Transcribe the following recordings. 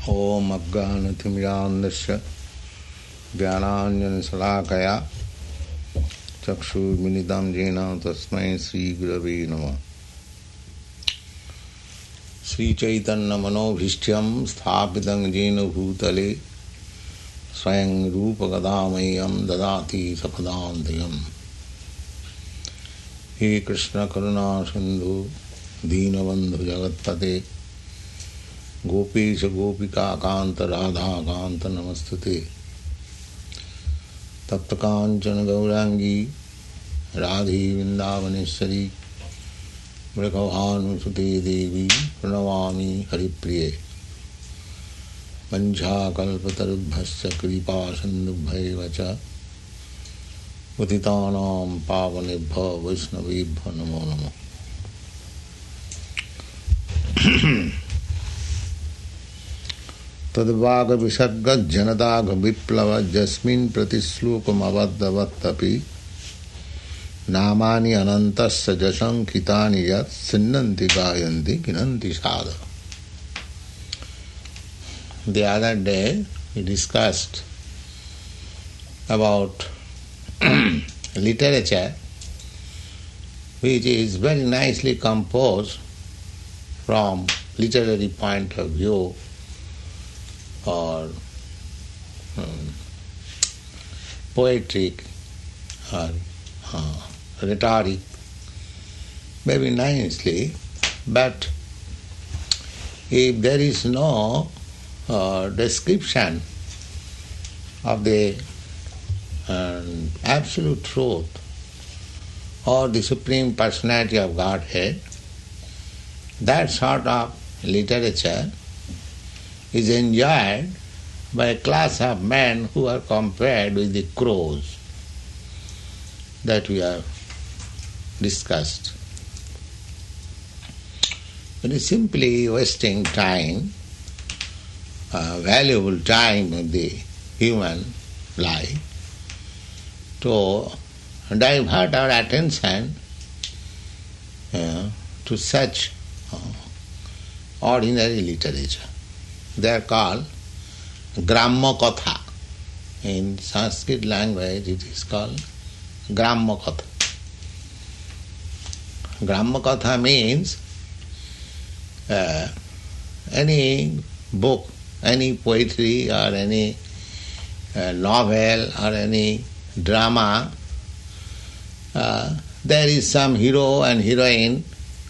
Om Ajnanathimyandasya Jnananjana-salakaya Chakshurmilitam Jena Tasmai Sri Gurave Namah. Sri Chaitanya Manobhishtyam Sthapitam Jena Bhutale Swayam Rupa Gadamayam Dadati Sapadantayam. He Krishna Karuna Sindhu Deenabandhu Jagatpate Gopesha Gopika Kanta Radha Kanta Namastute Tapta Kanchana Gaurangi Radhi Vrindavaneshwari Mrikavanu Sute Devi Pranavami Haripriye Mancha Kalpatarubhasya Kripa Sindhubhai Vacha Utitanam Pavanibha Vaishnavibha Namo Namo. Tadvaga Visarga Janadaga Viplava Jasmin Pratislokam Avadavatapi Namani Anantasya Jasam Kitani Yat Sinnanti Gayanti Kinanti Sada. The other day we discussed about literature which is very nicely composed from literary point of view or poetic or rhetoric, very nicely, but if there is no description of the absolute truth or the Supreme Personality of Godhead, that sort of literature is enjoyed by a class of men who are compared with the crows that we have discussed. It is simply wasting time, valuable time of the human life, to divert our attention to such ordinary literature. They are called Gramma Katha. In Sanskrit language it is called Gramma Katha. Gramma Katha means any book, any poetry or any novel or any drama, there is some hero and heroine,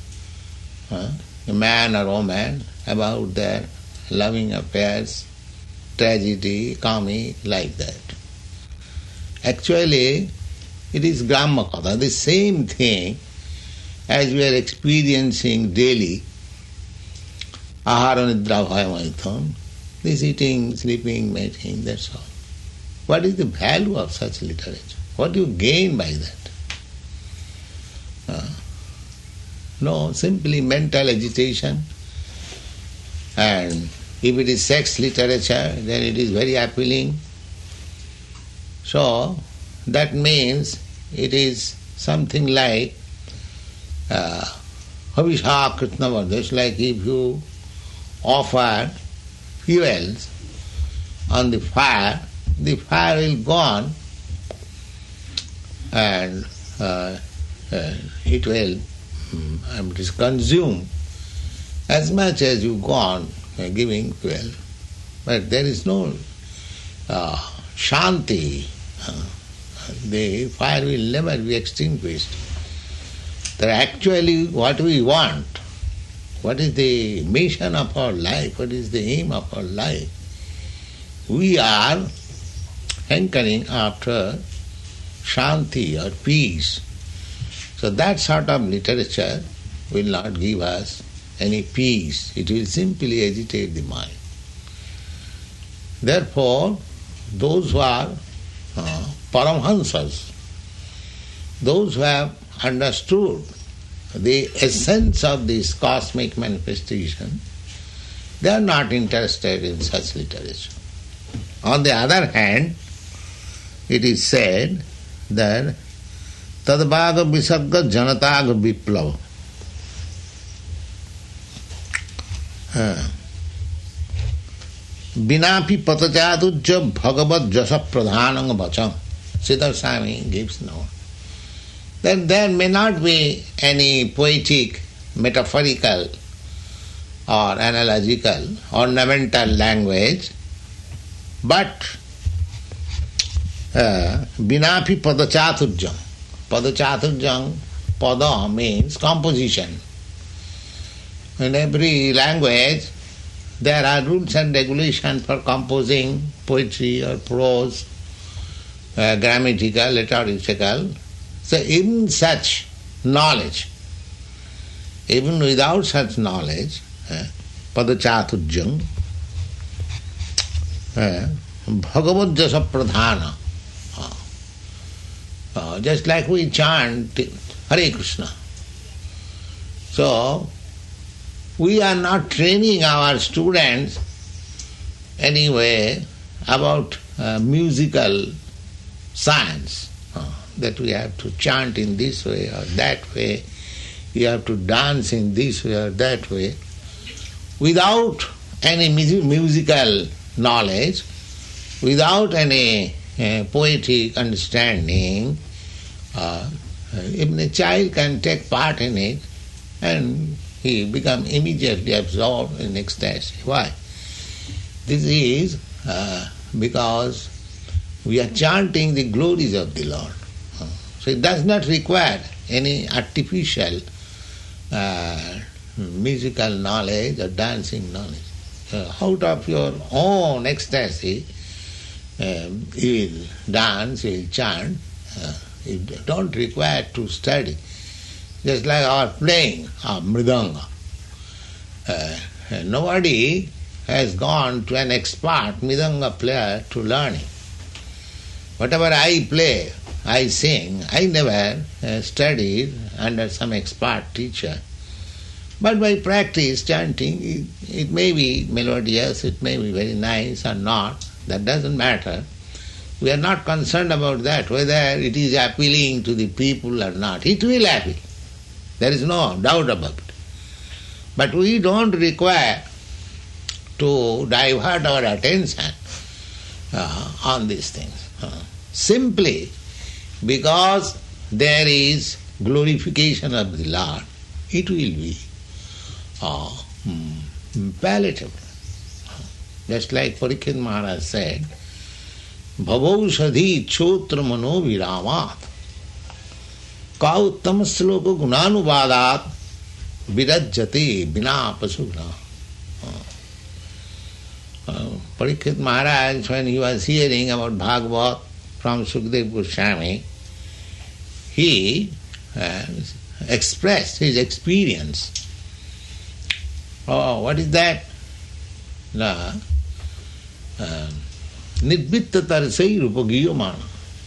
a man or woman, about their loving affairs, tragedy, comic, like that. Actually, it is Gramma Katha, the same thing as we are experiencing daily. Ahara nidra bhayamaitham, this eating, sleeping, mating, that's all. What is the value of such literature? What do you gain by that? No, simply mental agitation. And if it is sex literature, then it is very appealing. So, that means it is something like Havisha Kritnavardha, like if you offer fuels on the fire will go on and it will consume as much as you go on giving fuel. But there is no shanti. The fire will never be extinguished. That actually what we want, what is the mission of our life, what is the aim of our life, we are hankering after shanti or peace. So that sort of literature will not give us any peace. It will simply agitate the mind. Therefore, those who are Paramhansas, those who have understood the essence of this cosmic manifestation, they are not interested in such literature. On the other hand, it is said that Tadvaga Visarga Janataga Viplava. Binapi patachatuja bhagavad jasa pradhanang vacham. Siddhar Swami gives no. Then there may not be any poetic, metaphorical or analogical, ornamental language, but binapi padachaturjam. Padachaturjam, pada means composition. In every language, there are rules and regulations for composing poetry or prose, grammatical, liturgical. So even such knowledge, even without such knowledge, padachaturjam, bhagavad jasa pradhana, just like we chant Hare Krishna. So, we are not training our students anyway about musical science, that we have to chant in this way or that way, you have to dance in this way or that way. Without any musical knowledge, without any poetic understanding, even a child can take part in it and he become immediately absorbed in ecstasy. Why? This is because we are chanting the glories of the Lord. So it does not require any artificial musical knowledge or dancing knowledge. Out of your own ecstasy, you will dance, you will chant. You don't require to study. Just like our playing mridanga. Nobody has gone to an expert mridanga player to learn it. Whatever I play, I sing, I never studied under some expert teacher. But by practice, chanting, it may be melodious, it may be very nice or not, that doesn't matter. We are not concerned about that, whether it is appealing to the people or not. It will appeal. There is no doubt about it. But we don't require to divert our attention on these things. Simply because there is glorification of the Lord, it will be palatable. Just like Parikshit Maharaj said, Bhavaushadhi chotra mano viramat ka uttam sloka gunanuvadat virajjati bina pasugna. Parikshit Maharaj, when he was hearing about Bhagavad from Sukadeva Goswami, he expressed his experience. Oh, what is that? Nidvitta tarsai rupagiyamana.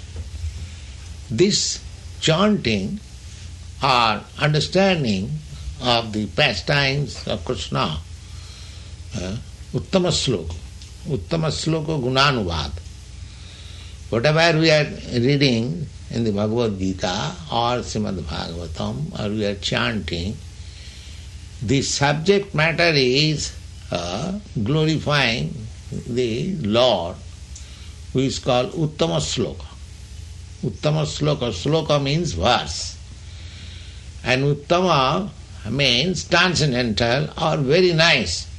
This chanting or understanding of the pastimes of Krishna, Uttama Sloka Gunanuvad. Whatever we are reading in the Bhagavad Gita or Srimad Bhagavatam, or we are chanting, the subject matter is glorifying the Lord, who is called Uttama Sloka. Uttama Sloka. Sloka means verse. And Uttama means transcendental or very nice.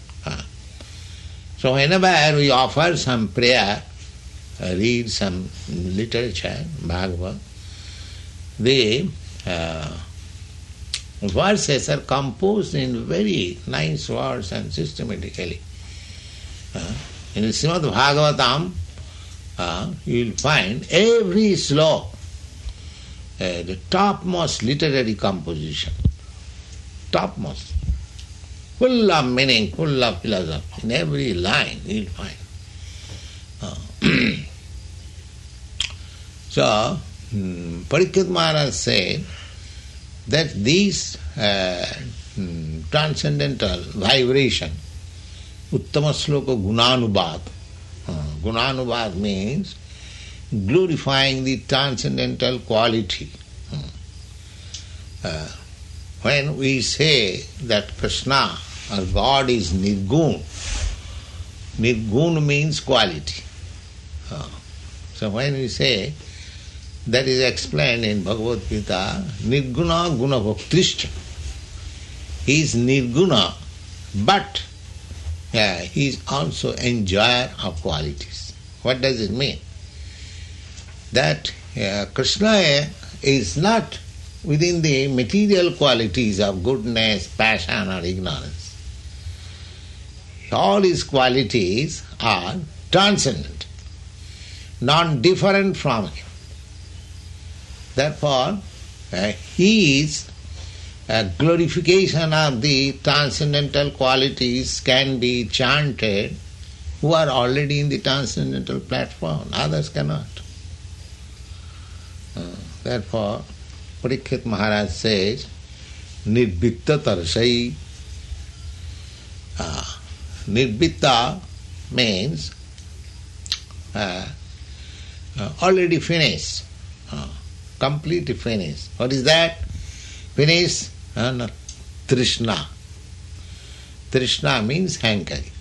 So whenever we offer some prayer, read some literature, Bhagavad, the verses are composed in very nice words and systematically. In Srimad Bhagavatam, you will find every slok the topmost literary composition. Topmost. Full of meaning, full of philosophy. In every line you will find. So, Parikshit Maharaj said that these transcendental vibration, Uttama Sloka Gunanubad. Gunanubad means glorifying the transcendental quality. When we say that Krishna or God is Nirgun, Nirguna means quality. So when we say, that is explained in Bhagavad Gita, Nirguna guna bhaktrischa. He is Nirguna, but he is also enjoyer of qualities. What does it mean? That Krishna is not within the material qualities of goodness, passion or ignorance. All his qualities are transcendent, non-different from him. Therefore, he is a glorification of the transcendental qualities can be chanted who are already in the transcendental platform. Others cannot. Therefore, Parikshit Maharaj says, Nirvitta Tarsai. Nirvitta means already finished, completely finished. What is that? Finished? No. Trishna. Trishna means hankering.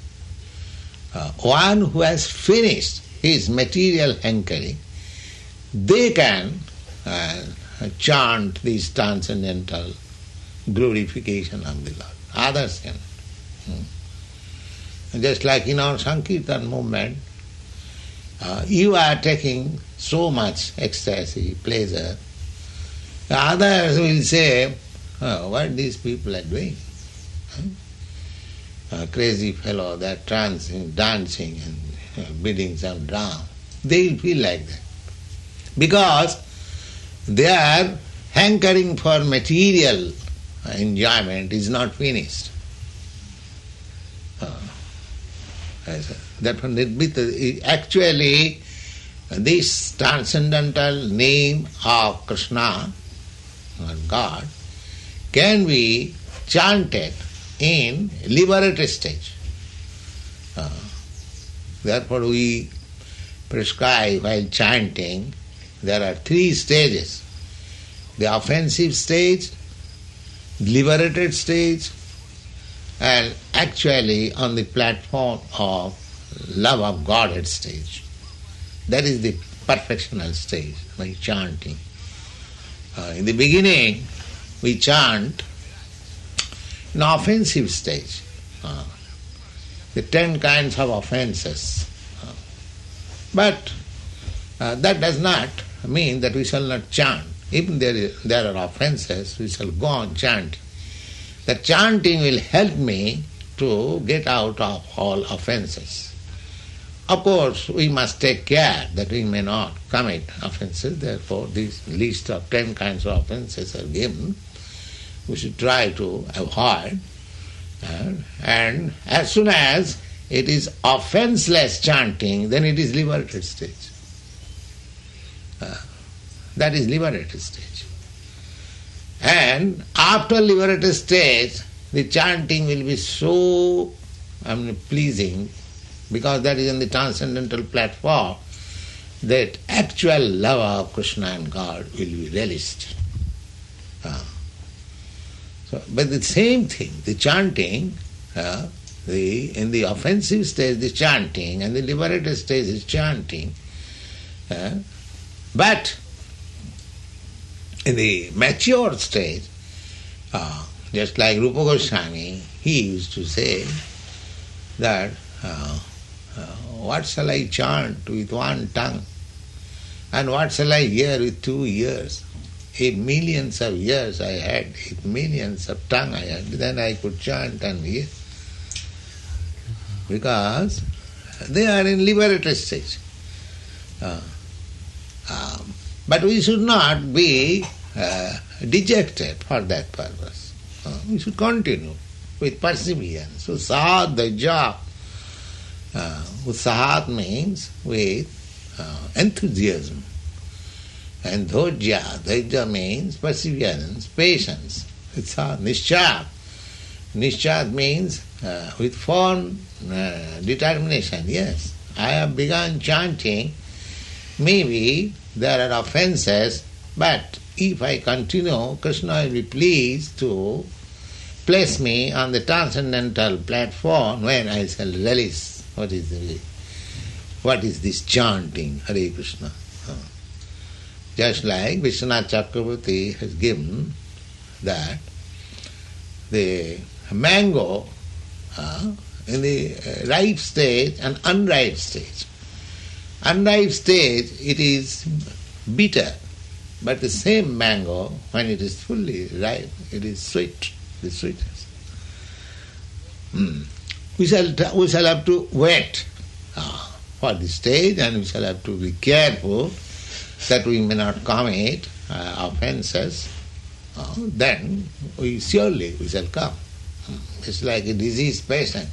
One who has finished his material hankering, they can chant this transcendental glorification of the Lord. Others can. Just like in our Sankirtan movement, you are taking so much ecstasy, pleasure. Others will say, what these people are doing? Crazy fellow, they are dancing and beating some drum. They will feel like that. Because their hankering for material enjoyment is not finished. Therefore, Nirvita, actually, this transcendental name of Krishna, or God, can be chanted in liberated stage. Therefore, we prescribe while chanting, there are 3 stages. The offensive stage, liberated stage, and actually on the platform of love of Godhead stage. That is the perfectional stage by chanting. In the beginning, we chant in offensive stage. The 10 kinds of offenses. But that does not mean that we shall not chant. Even there are offenses, we shall go on chanting. The chanting will help me to get out of all offenses. Of course, we must take care that we may not commit offenses. Therefore, this list of 10 kinds of offenses are given. We should try to avoid. And as soon as it is offenseless chanting, then it is liberated stage. That is liberated stage. And after liberated stage, the chanting will be so pleasing, because that is in the transcendental platform, that actual love of Krishna and God will be relished. But the same thing, the chanting, in the offensive stage the chanting, and the liberated stage is chanting. But in the mature stage, just like Rupa Goswami, he used to say that, what shall I chant with one tongue? And what shall I hear with 2 ears? If millions of ears I had, if millions of tongue I had, then I could chant and hear. Because they are in liberated stage. But we should not be dejected for that purpose. We should continue with perseverance. So sahat dhaija. Sahat means with enthusiasm. And dhaija means perseverance, patience. It's nishchat. Nishchat means with firm determination. Yes, I have begun chanting. Maybe there are offenses, but if I continue, Krishna will be pleased to place me on the transcendental platform when I shall release What is this chanting Hare Krishna? Just like Vishwanath Chakravarti has given that the mango in the ripe stage and unripe stage. Unripe stage, it is bitter, but the same mango, when it is fully ripe, it is sweet, the sweetest. We shall have to wait for this stage, and we shall have to be careful that we may not commit offences. Then we shall come. It's like a diseased patient.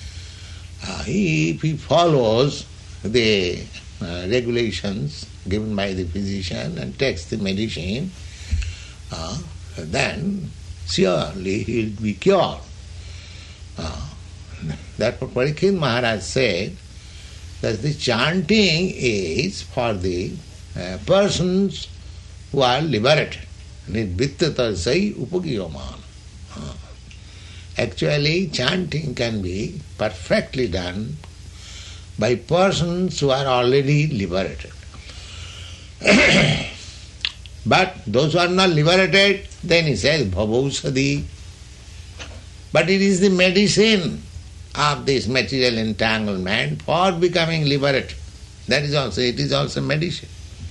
If he follows the regulations given by the physician and takes the medicine, then surely he will be cured. Therefore Parikshit Maharaj said that the chanting is for the persons who are liberated. Nidvittatasai upagiyamana. Actually, chanting can be perfectly done by persons who are already liberated. But those who are not liberated, then he says, bhavausadi. But it is the medicine of this material entanglement for becoming liberated. It is also medicine.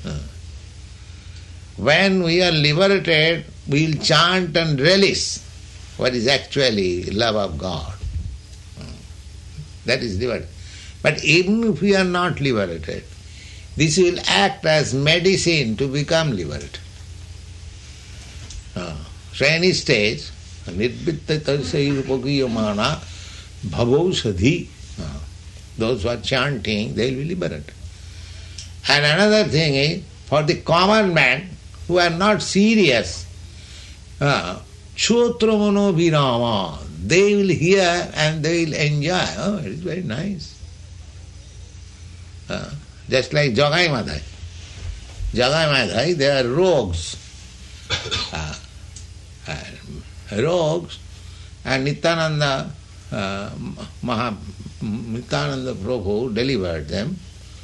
When we are liberated, we will chant and relish what is actually love of God. That is liberated. But even if we are not liberated, this will act as medicine to become liberated. So any stage, nidvitta tarsai upagiyamana bhavausadi, those who are chanting, they will be liberated. And another thing is, for the common man who are not serious, Chotramano virama, they will hear and they will enjoy. Oh, it is very nice. Just like Jagai Madhai. Jagai Madhai, they are rogues. Rogues, and Nityananda Nityananda Prabhu delivered them.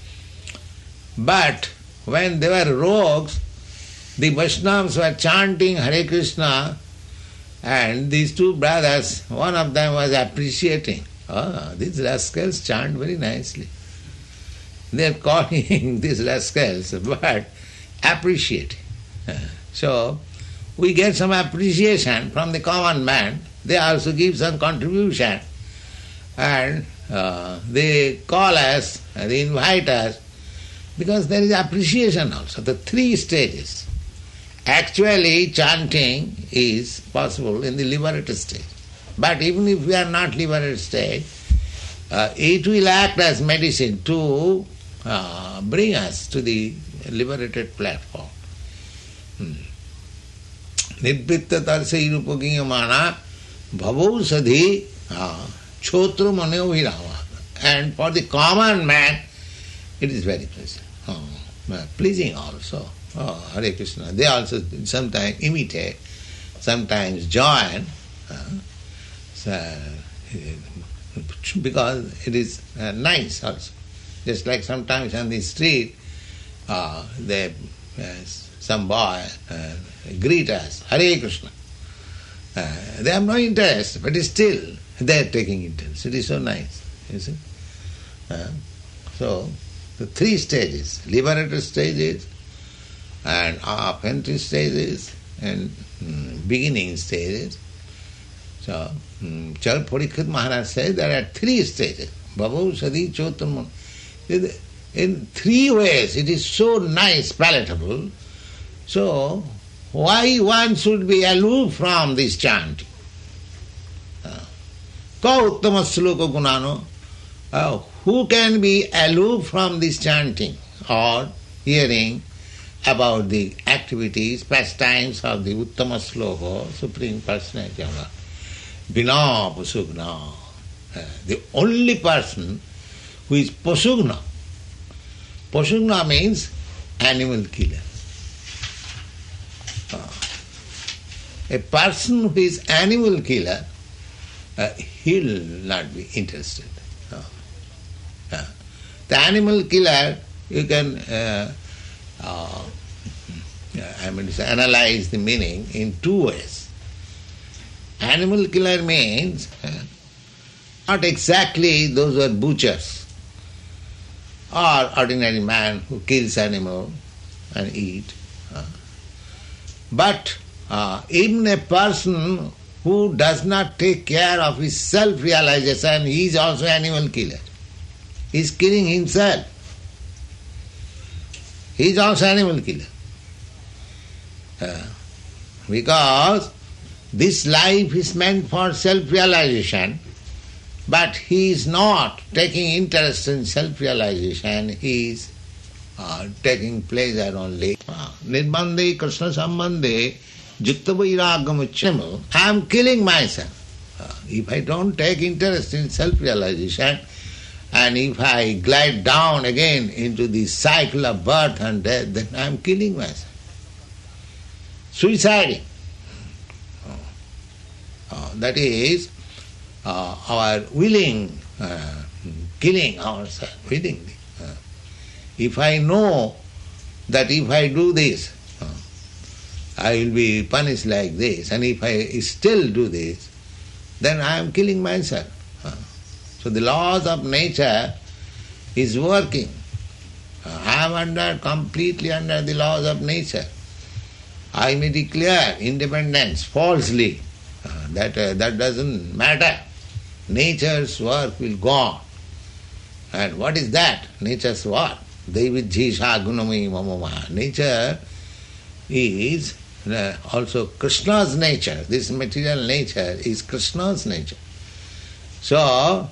But when they were rogues, the Vaishnavas were chanting Hare Krishna, and these two brothers, one of them was appreciating. These rascals chant very nicely. They are calling these rascals, but appreciating. So, we get some appreciation from the common man. They also give some contribution. And they call us, they invite us, because there is appreciation also. The three stages. Actually, chanting is possible in the liberated stage. But even if we are not liberated stage, it will act as medicine to bring us to the liberated platform. Nidvitta tarsai upagiyamana bhavausadi chotru manyo virama. And for the common man, it is very pleasant. Pleasing also. Hare Krishna. They also sometimes imitate, sometimes join, because it is nice also. Just like sometimes on the street, some boy greet us, Hare Krishna. They have no interest, but still they are taking interest. It is so nice, you see. So, the three stages, liberated stages, and entry stages, and beginning stages. So, Chal Parikshit Maharaj says there are three stages. Bhavausadi Chotram. In three ways it is so nice, palatable. So, why one should be aloof from this chanting? Ka uttama sloka gunano. Who can be aloof from this chanting or hearing about the activities, pastimes of the Uttama Sloka, Supreme Personality of God? Bina Pasugna. The only person who is Pasugna. Pasugna means animal killer. A person who is animal killer, he will not be interested. The animal killer, you can analyze the meaning in two ways. Animal killer means not exactly those who are butchers or ordinary man who kills animal and eat. But even a person who does not take care of his self-realization, he is also animal killer. He is killing himself. He is also animal killer. Because this life is meant for self-realization, but he is not taking interest in self-realization, he is taking pleasure only. Nirbandhe Krishna Sambandhe Jukta Vairagamuchyamu. I am killing myself. If I don't take interest in self-realization, and if I glide down again into the cycle of birth and death, then I am killing myself. Suiciding. That is our willing, killing ourselves willingly. If I know that if I do this, I will be punished like this, and if I still do this, then I am killing myself. So the laws of nature is working. I am completely under the laws of nature. I may declare independence falsely. That doesn't matter. Nature's work will go on. And what is that? Nature's work. Devidhisha gunamai mamama. Nature is also Krishna's nature. This material nature is Krishna's nature. So,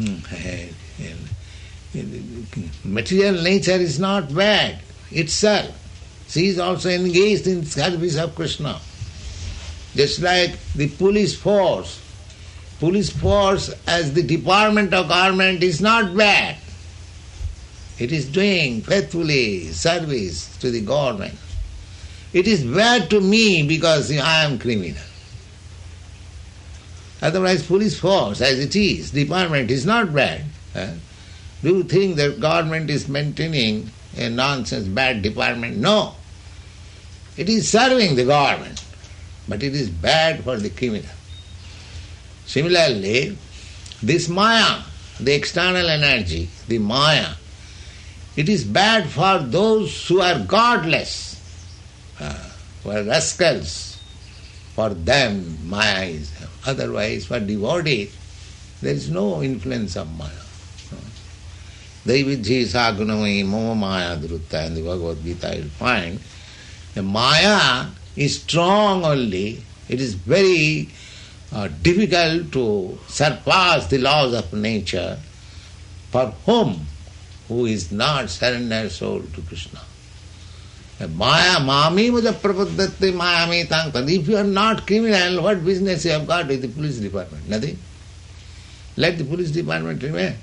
material nature is not bad itself. She is also engaged in service of Krishna. Just like the police force. Police force as the department of government is not bad. It is doing faithfully service to the government. It is bad to me because I am criminal. Otherwise, police force as it is, department is not bad. Do you think that government is maintaining a nonsense, bad department? No. It is serving the government, but it is bad for the criminal. Similarly, this Maya, the external energy, the Maya, it is bad for those who are godless, who are rascals. For them, Maya is. Otherwise, for devotees, there is no influence of Maya. Devidhi sagunamai mama Maya drutta in the Bhagavad Gita you'll find the Maya is strong only. It is very difficult to surpass the laws of nature for whom who is not surrendered soul to Krishna. Maya mami muja prapaddatte mayami tangtad. If you are not criminal, what business you have got with the police department? Nothing. Let the police department remain.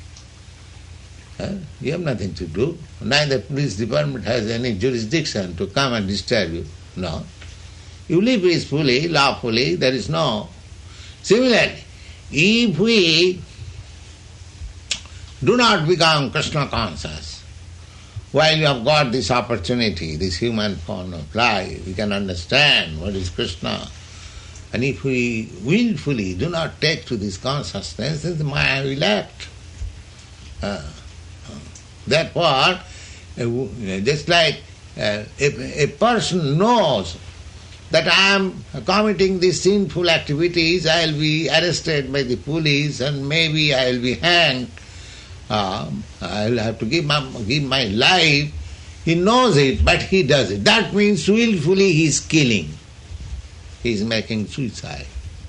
You have nothing to do. Neither police department has any jurisdiction to come and disturb you. No. You live peacefully, lawfully, there is no. Similarly, if we do not become Krishna conscious, while you have got this opportunity, this human form of life, we can understand what is Krishna. And if we willfully do not take to this consciousness, then the Maya will act. Therefore, just like a person knows that I am committing these sinful activities, I will be arrested by the police and maybe I will be hanged, I will have to give my life. He knows it, but he does it. That means willfully he is killing. He is making suicide.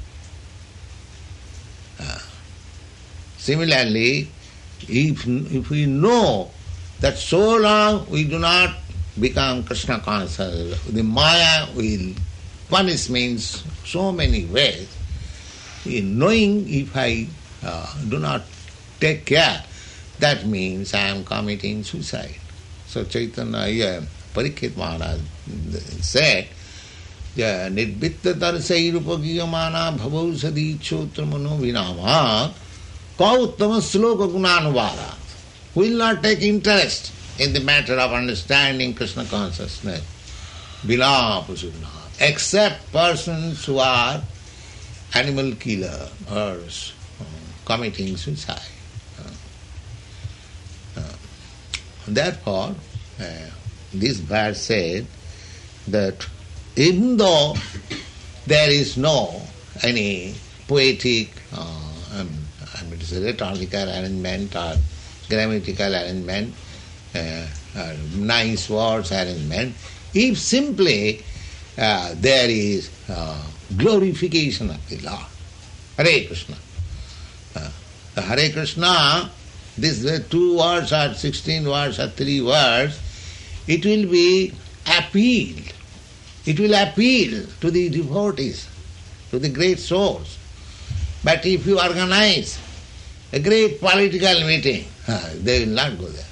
Similarly, if we know that so long we do not become Krishna conscious, the Maya will punish me in so many ways. In knowing if I do not take care, that means I am committing suicide. So Chaitanya Parikshit Maharaj said, Nidvitta tarsai rupagiyamana bhavau sadi chotra mano vinama kauttama sloka gunanuvara. will not take interest in the matter of understanding Krishna consciousness. Vilapasuna. Except persons who are animal killer or committing suicide. Therefore, this verse said that even though there is no any poetic, rhetorical arrangement or grammatical arrangement, nice words arrangement, if simply there is glorification of the Lord. Hare Krishna. Hare Krishna, these 2 words or 16 words or 3 words, it will be appealed. It will appeal to the devotees, to the great souls. But if you organize a great political meeting, they will not go there.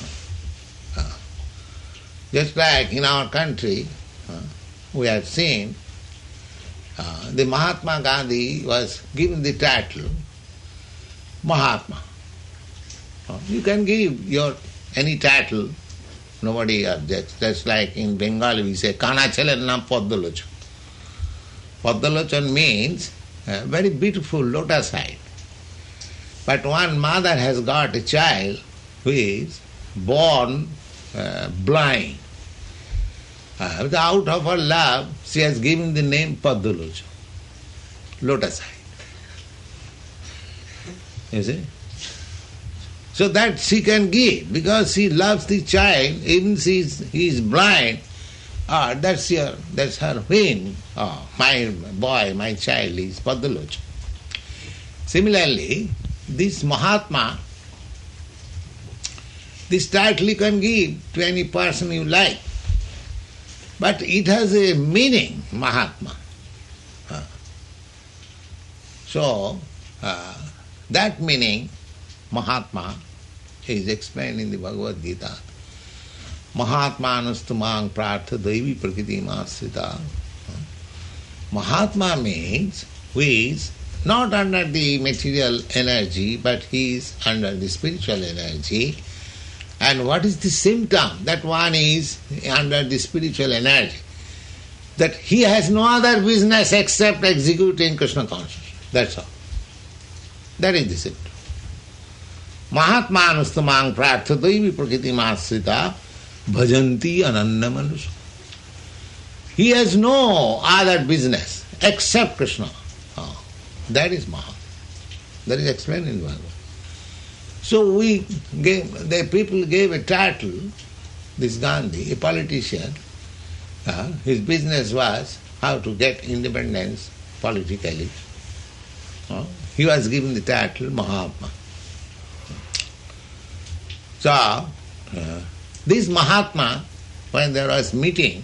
Just like in our country, we have seen the Mahatma Gandhi was given the title Mahatma. You can give your any title, nobody objects. Just like in Bengali we say, Kana Cheler Naam Paddalochan. Paddalochan means a very beautiful lotus eye. But one mother has got a child who is born blind. Out of her love, she has given the name Paddalochan, lotus eye. You see? So that she can give, because she loves the child, even he is blind, that's her whim. My boy, my child is Paddalochan. Similarly, this Mahatma, this title you can give to any person you like, but it has a meaning, Mahatma. So, that meaning, Mahatma, is explained in the Bhagavad Gita. Mahatma anustamang prartha daivi prakriti masrita. Mahatma means who is not under the material energy, but he is under the spiritual energy. And what is the symptom? That one is under the spiritual energy. That he has no other business except executing Krishna consciousness. That's all. That is the symptom. Mahatma anustamang prartha daivi prakriti masrita bhajanti ananya manusha. He has no other business except Krishna. That is Mahatma. That is explained in Bhagavad. So the people gave a title, this Gandhi, a politician, his business was how to get independence politically. He was given the title Mahatma. So, this Mahatma, when there was meeting,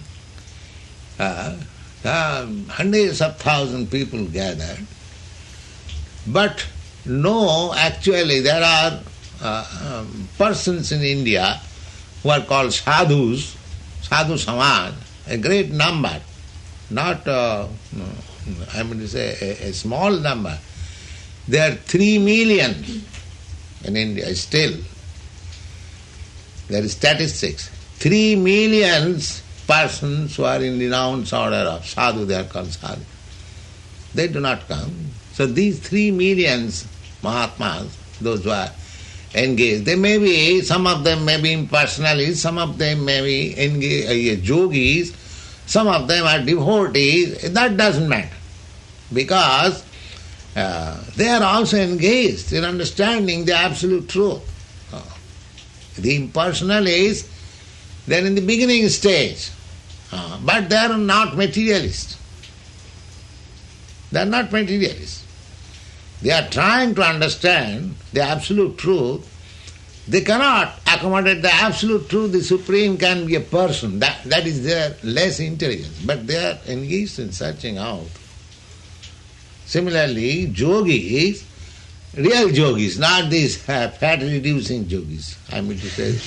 hundreds of thousands people gathered, but no, actually there are persons in India who are called sadhus, sadhu samaj, a great number, not I mean to say a small number. There are 3 million in India still. There is statistics. 3 million persons who are in the renowned order of sadhu, they are called sadhu. They do not come. So these 3 million Mahatmas, those who are engaged, they may be, some of them may be impersonalists, some of them may be engaged, yogis, some of them are devotees. That doesn't matter. Because they are also engaged in understanding the absolute truth. The impersonalists, they are in the beginning stage, but they are not materialists. They are not materialists. They are trying to understand the absolute truth. They cannot accommodate the absolute truth. The Supreme can be a person. That is their less intelligence. But they are engaged in searching out. Similarly, yogis, real yogis, not these fat-reducing yogis, I mean to say.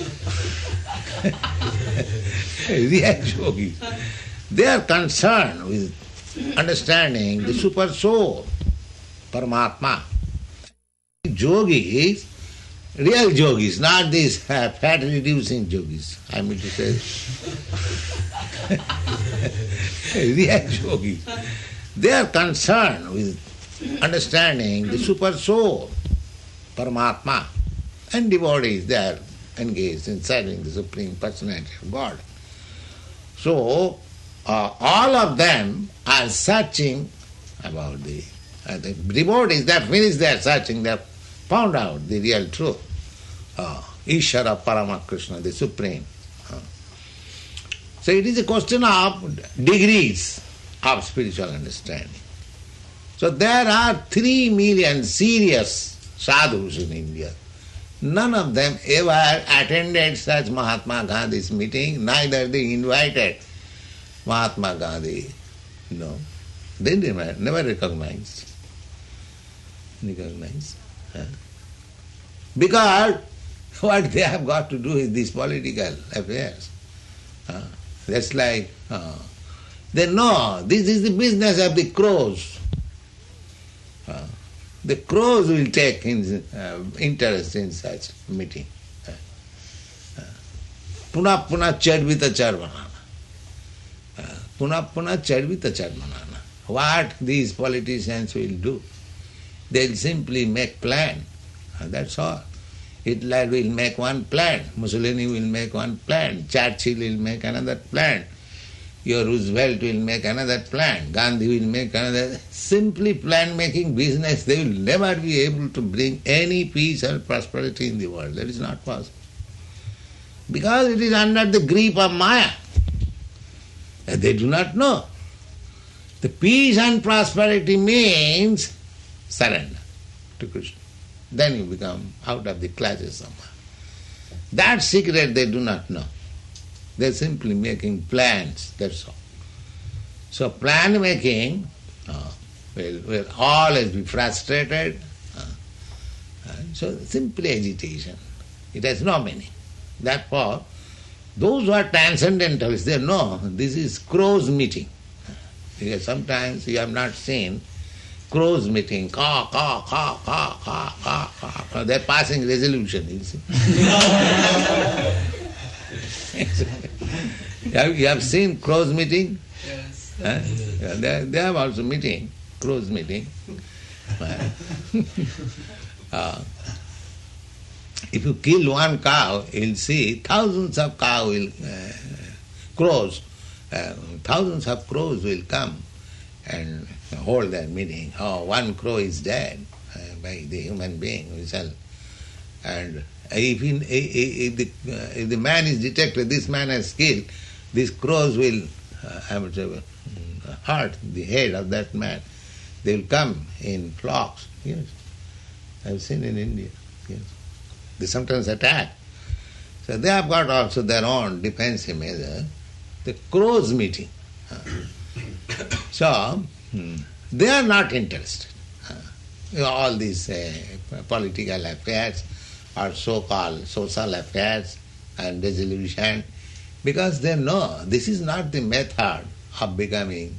Real yogis. They are concerned with understanding the super soul, Paramatma. Yogis, Real yogis, not these fat reducing yogis. I mean to say, real yogis. They are concerned with understanding the super soul, Paramatma, and devotees, they are engaged in serving the Supreme Personality of God. So, all of them are searching about the devotees. They have finished their searching, they have found out the real truth. Ishvara Paramakrishna, the Supreme. So it is a question of degrees of spiritual understanding. So there are 3 million serious sadhus in India. None of them ever attended such Mahatma Gandhi's meeting, neither they invited Mahatma Gandhi. No. They never recognized. Because what they have got to do is these political affairs. That's like, they know this is the business of the crows. The crows will take interest in such meeting. Puna puna chadvita char banana. Puna puna chadvita char banana. What these politicians will do? They'll simply make plan. That's all. Hitler will make one plan. Mussolini will make one plan. Churchill will make another plan. Your Roosevelt will make another plan. Gandhi will make another. Simply plan-making business, they will never be able to bring any peace or prosperity in the world. That is not possible. Because it is under the grip of Maya. And they do not know. The peace and prosperity means surrender to Krishna. Then you become out of the clutches of Maya. That secret they do not know. They are simply making plans, that's all. So plan making will always be frustrated. So simply agitation. It has no meaning. Therefore, those who are transcendentalists, they know this is crows meeting. Because sometimes you have not seen crows meeting, caw, caw, caw, caw, caw, caw, caw. They are passing resolution, you see. You have seen crows meeting? Yes. They have also meeting, crows meeting. If you kill one cow, you'll see thousands of crows, thousands of crows will come and hold their meeting. Oh, one crow is dead by the human being himself. And if the man is detected, this man has killed, these crows will hurt the head of that man. They will come in flocks. Yes, I've seen in India. Yes, they sometimes attack. So they have got also their own defensive measure. The crows meeting. So they are not interested. All these political affairs or so-called social affairs and resolution, because they know this is not the method of becoming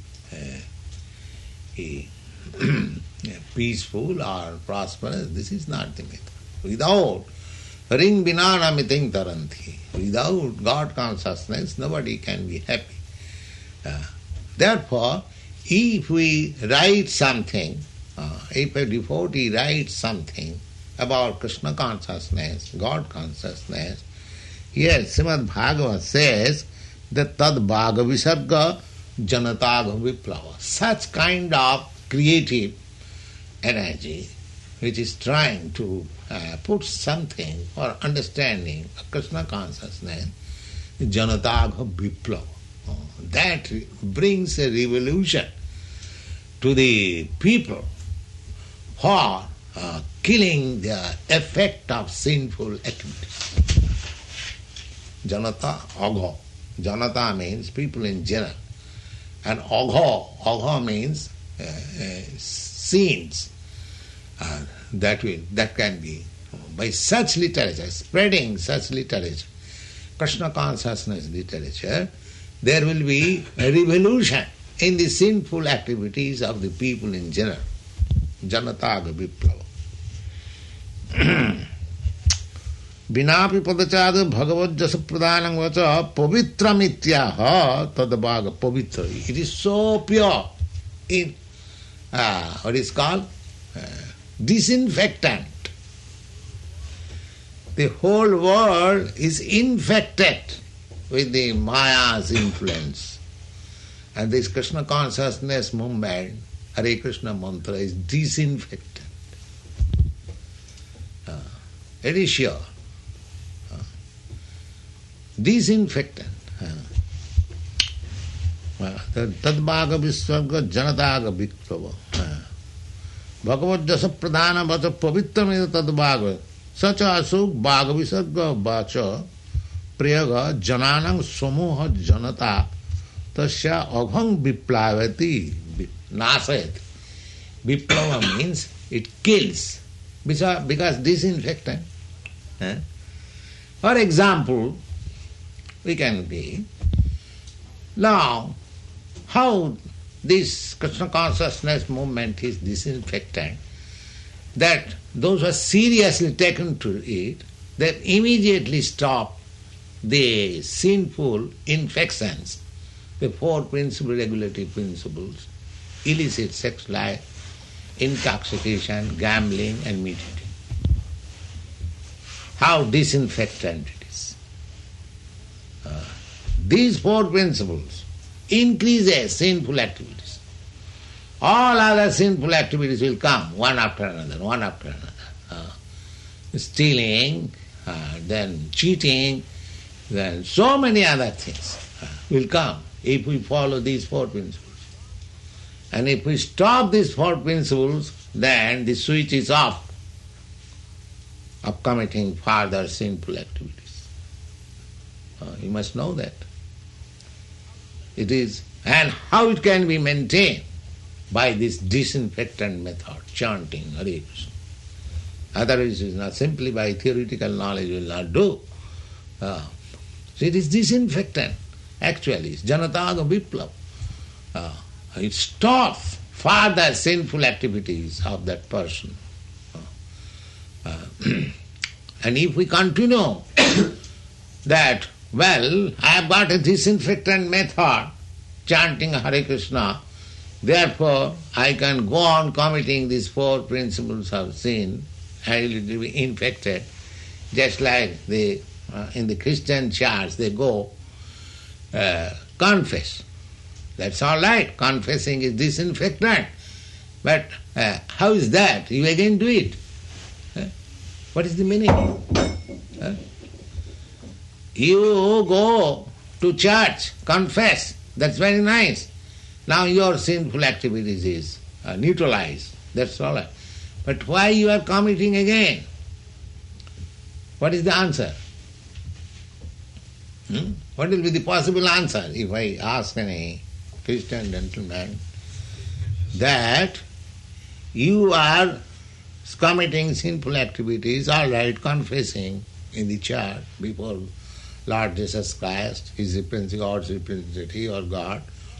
peaceful or prosperous. This is not the method. Without ring binana miting taranti, without God consciousness, nobody can be happy. Therefore, if we write something, if a devotee writes something about Krishna consciousness, God consciousness, here Srimad Bhagavad says that tad bhaga visarga janataga viplava. Such kind of creative energy which is trying to put something for understanding Krishna consciousness, janataga viplava. That brings a revolution to the people who are killing the effect of sinful activities. Janata, agha. Janata means people in general. And agha means scenes. That can be by such literature, spreading such literature, Krishna consciousness literature, there will be a revolution in the sinful activities of the people in general. Janataga viplava. Vinapi padachada bhagavad jasa pradhanam vacha pavitramityaha tadabhaga pavitra. It is so pure. What is called? Disinfectant. The whole world is infected with the Maya's influence. And this Krishna consciousness movement, Hare Krishna mantra, is disinfectant. It is sure. Disinfectant. Tadbhaga visvarga janataga vikrava. Bhagavad jasa pradhana vacha pavitramita tadbhaga. Sacha asuk bhaga visarga vacha priyaga jananang samoha janata tasya aghang viplavati nasayat. Viplava means it kills because disinfectant. For example, we can be now how this Krishna consciousness movement is disinfectant, that those who are seriously taken to it, they immediately stop the sinful infections, the four principal regulative principles, illicit sex life, intoxication, gambling and meat eating. How disinfectant it is. These four principles increases sinful activities. All other sinful activities will come one after another, one after another. Stealing, then cheating, then so many other things will come if we follow these four principles. And if we stop these four principles, then the switch is off of committing further sinful activities. You must know that. It is, and how it can be maintained? By this disinfectant method, chanting Hare Krishna. Otherwise it is not, simply by theoretical knowledge will not do. So it is disinfectant, actually, it's Janataga Viplav. It stops further sinful activities of that person. And if we continue that, well, I have got a disinfectant method, chanting Hare Krishna, therefore I can go on committing these four principles of sin, I will be infected. Just like in the Christian church they go confess. That's all right, confessing is disinfectant. But how is that? You again do it. What is the meaning? You go to church, confess, that's very nice. Now your sinful activities is neutralized, that's all right. But why you are committing again? What is the answer? What will be the possible answer if I ask any Christian gentleman that you are committing sinful activities, all right, confessing in the church before Lord Jesus Christ, His God's representative or God,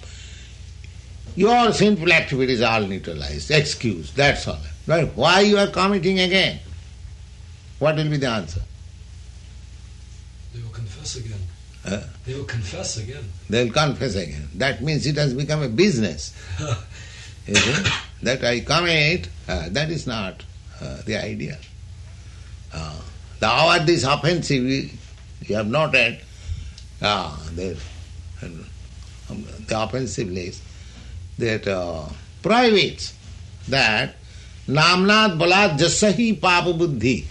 your sinful activities are all neutralized, excuse, that's all. But why you are committing again? What will be the answer? They will confess again. They will confess again. They will confess again. That means it has become a business. That I commit, that is not the idea. The hour this offensive, you have noted, the offensive list, that prohibits that namnat balat jasahi papa buddhi.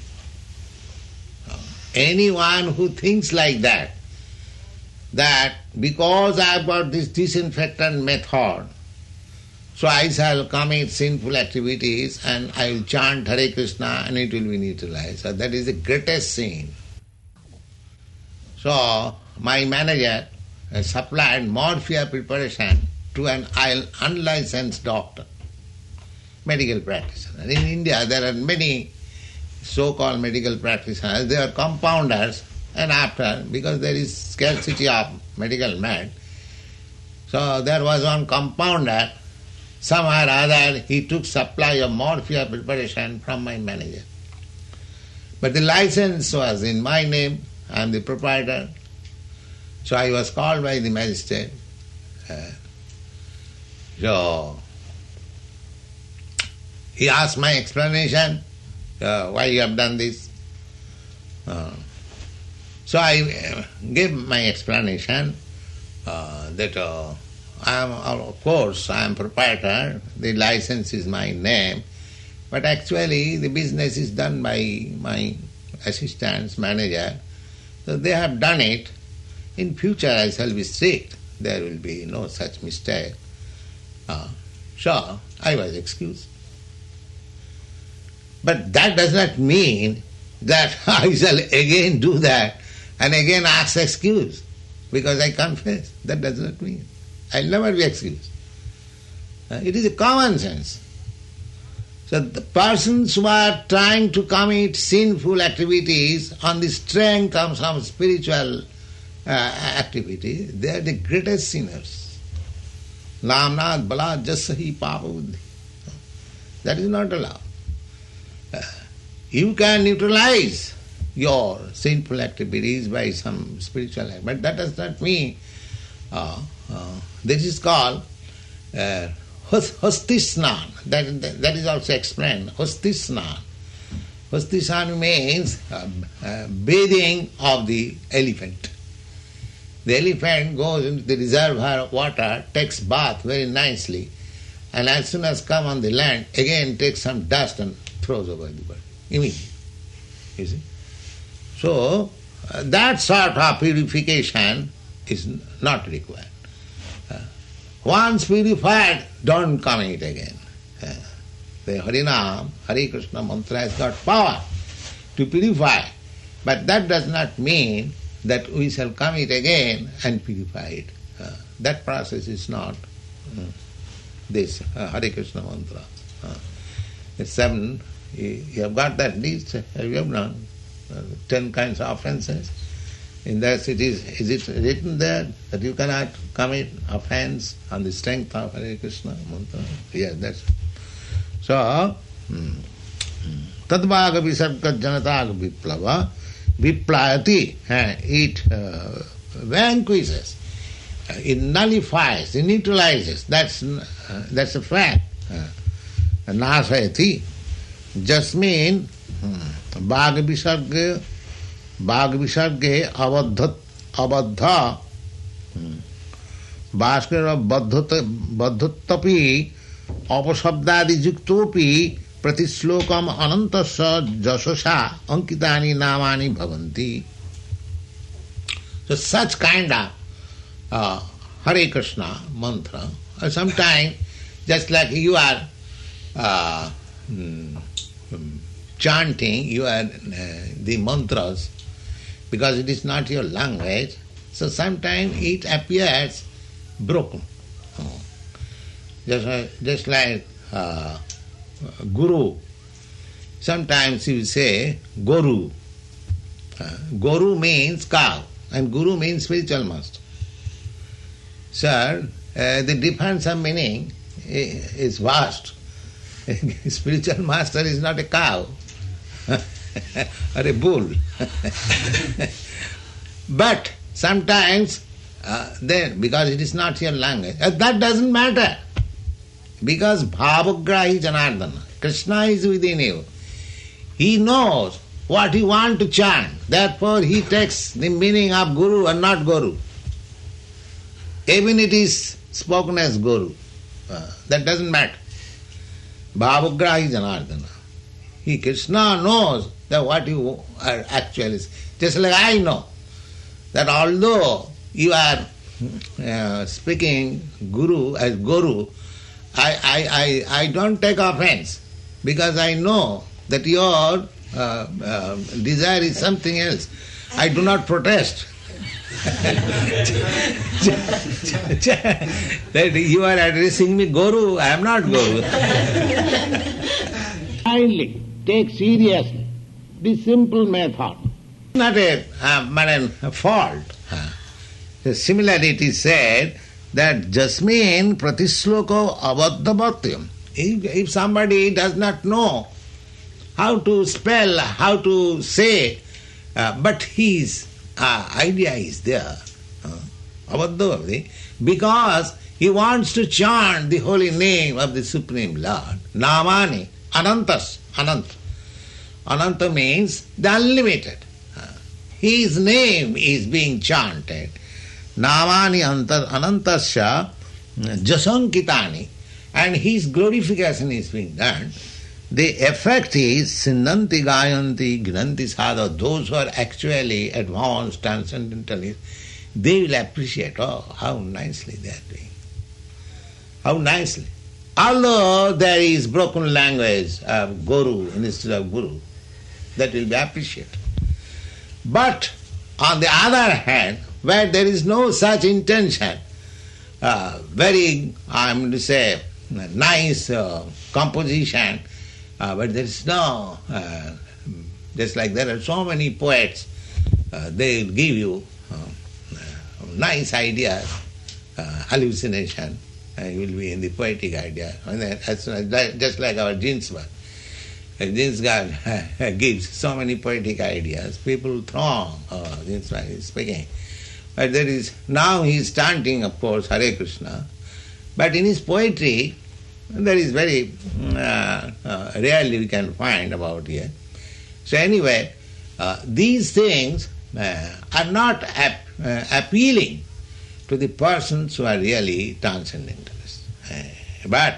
Anyone who thinks like that because I have got this disinfectant method, so I shall commit sinful activities and I will chant Hare Krishna and it will be neutralized. So that is the greatest sin. So my manager supplied morphia preparation to an unlicensed doctor, medical practitioner. In India there are many so-called medical practitioners, they are compounders, and after, because there is scarcity of medical men, so there was one compounder, somehow or other he took supply of morphia preparation from my manager. But the license was in my name, I am the proprietor. So I was called by the magistrate. So he asked my explanation, why you have done this. So I gave my explanation that I am proprietor, the license is my name, but actually the business is done by my assistants, manager. So they have done it. In future I shall be strict. There will be no such mistake. So I was excused. But that does not mean that I shall again do that and again ask excuse because I confess. That does not mean. I'll never be excused. It is a common sense. So the persons who are trying to commit sinful activities on the strength of some spiritual activity, they are the greatest sinners. Namnad balad jasahi papa buddhi. That is not allowed. You can neutralize your sinful activities by some spiritual act, but that does not mean this is called Hastisnan. That is also explained. Hastisnan. Hastisnan means bathing of the elephant. The elephant goes into the reservoir of water, takes bath very nicely, and as soon as come on the land, again takes some dust and throws over the body. Immediately. You see? So, that sort of purification is not required. Once purified, don't commit again. The Harinam, Hare Krishna mantra has got power to purify, but that does not mean that we shall commit again and purify it. That process is not this Hare Krishna mantra. It's 7. You have got that list, you have done 10 kinds of offences. In that it is it written there that you cannot commit offence on the strength of Hare Krishna mantra? Yes, that's so. Tadvaga visarga janataga viplava viplayati. It vanquishes, it nullifies, it neutralizes. That's a fact. Nasayati. Just mean Bhag Visarge Abadha Bhaskara Baddhutapi Apasabdadi Juktopi Pratislokam Anantasa Jasosha Ankitani Namani Bhavanti. So such kind of Hare Krishna mantra, sometimes just like you are chanting the mantras, because it is not your language, so sometimes it appears broken. Just like Guru. Sometimes you say Guru. Guru means cow and Guru means spiritual master. Sir, the difference of meaning is vast. Spiritual master is not a cow or a bull. But sometimes, then because it is not your language, that doesn't matter. Because Bhavagrahi Janardana, Krishna is within you. He knows what you want to chant. Therefore he takes the meaning of Guru or not Guru. Even it is spoken as Guru. That doesn't matter. Bhavagrahi Janardana. He, Krishna, knows that what you are actually. Just like I know that although you are speaking Guru as Guru, I don't take offense because I know that your desire is something else. I do not protest. That you are addressing me Guru, I am not Guru. Kindly take seriously this simple method. Not a fault. Similarly, it is said that Jasmin Pratisloko Avaddhabatyam. If somebody does not know how to spell, how to say, but his idea is there. Abhaddhavati, because he wants to chant the holy name of the Supreme Lord. Namani, Anantas, Ananta. Ananta means the unlimited. His name is being chanted. Namani Anantasya Jasankitani, and his glorification is being done. The effect is Sinnanti Gayanti Gnanti Sadha, those who are actually advanced transcendentalists, they will appreciate, oh, how nicely they are doing. How nicely. Although there is broken language of Guru instead of Guru, that will be appreciated. But on the other hand, where there is no such intention, very, I'm going to say, nice composition, but there is no, just like there are so many poets, they give you nice ideas, hallucination, will be in the poetic idea. Just like our Ginsberg. Ginsberg gives so many poetic ideas, people throng, Ginsberg is speaking. But there is, now he is chanting, of course, Hare Krishna, but in his poetry, there is very rarely we can find about here. So anyway, these things are not appealing to the persons who are really transcendentalists. But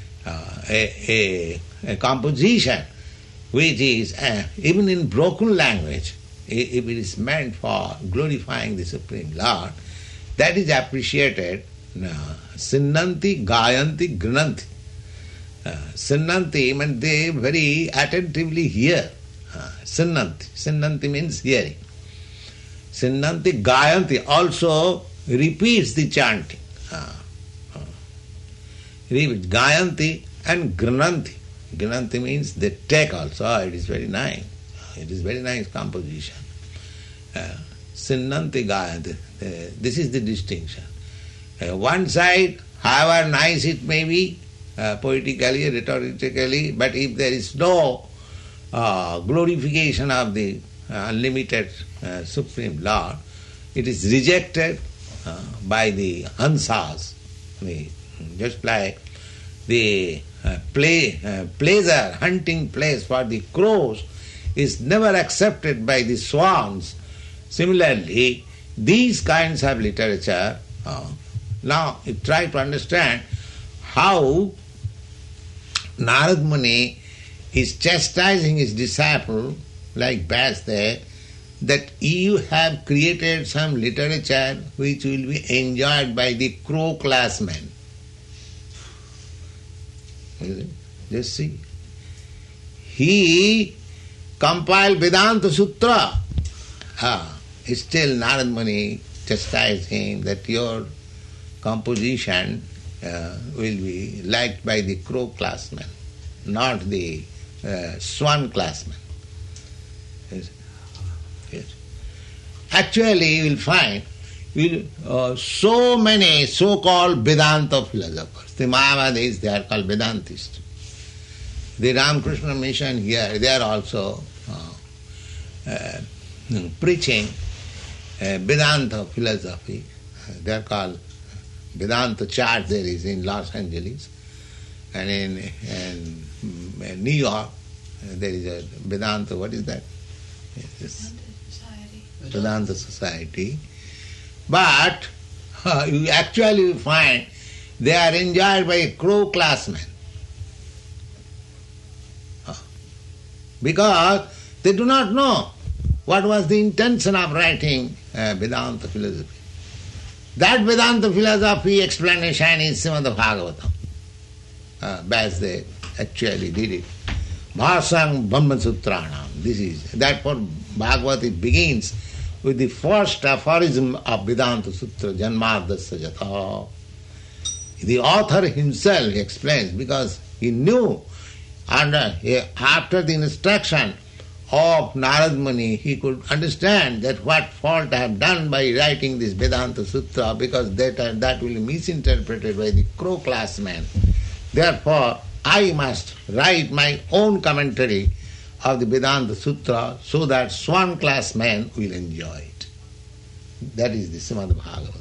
a composition which is, even in broken language, if it is meant for glorifying the Supreme Lord, that is appreciated. Sinnanti, Gayanti, Grananti. Sinnanti means they very attentively hear. Sinnanti. Sinnanti means hearing. Sinnanti, Gayanti also repeats the chanting. Gayanti and Grananti. Grananti means they take also. It is very nice. It is very nice composition. Sinnanti, Gayanti. This is the distinction. One side, however nice it may be, poetically, rhetorically, but if there is no glorification of the unlimited Supreme Lord, it is rejected by the Hansas. Just like the pleasure, hunting place for the crows is never accepted by the swans. Similarly, these kinds of literature, now you try to understand how Narad Muni is chastising his disciple, like Vyasdev, that you have created some literature which will be enjoyed by the crow classmen. Just see. He compiled Vedanta Sutra. Still Narad Muni chastised him that your composition will be liked by the crow classmen, not the swan classmen. Yes. Actually, you will find so many so-called Vedanta philosophers. The Mayavadis, they are called Vedantists. The Ramakrishna Mission here, they are also preaching Vedanta philosophy. They are called Vedanta Church, there is in Los Angeles. And in New York, there is a Vedanta, what is that? Yes. Vedanta Society. But you actually find they are enjoyed by a crow classman. Because they do not know what was the intention of writing Vedanta philosophy. That Vedanta philosophy explanation is Srimad Bhagavatam. Vyasdev actually did it. Bhasang Brahma Sutranam. This is, therefore Bhagavad it begins with the first aphorism of Vedanta Sutra, Janmadasya Jatha. The author himself explains, because he knew after the instruction of Narad Muni, he could understand that what fault I have done by writing this Vedanta Sutra, because that will be misinterpreted by the crow classmen. Therefore, I must write my own commentary of the Vedanta Sutra so that swan class men will enjoy it. That is the Srimad Bhagavatam.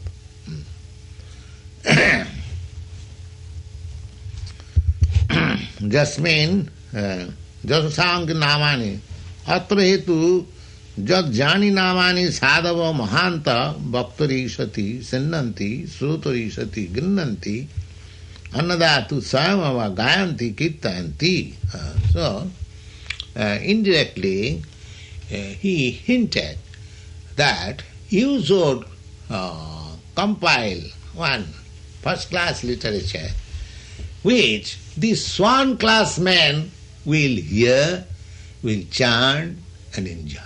Jasmin Jasasang Namani Atra Hetu Jat Jani Namani Sadhava Mahanta Bhaktarishati Sinnanti Srutarishati Grinnanti Annadatu Samava Gayanti Kirtanti. So, indirectly, he hinted that you should compile one first-class literature which the swan-class men will hear, will chant and enjoy.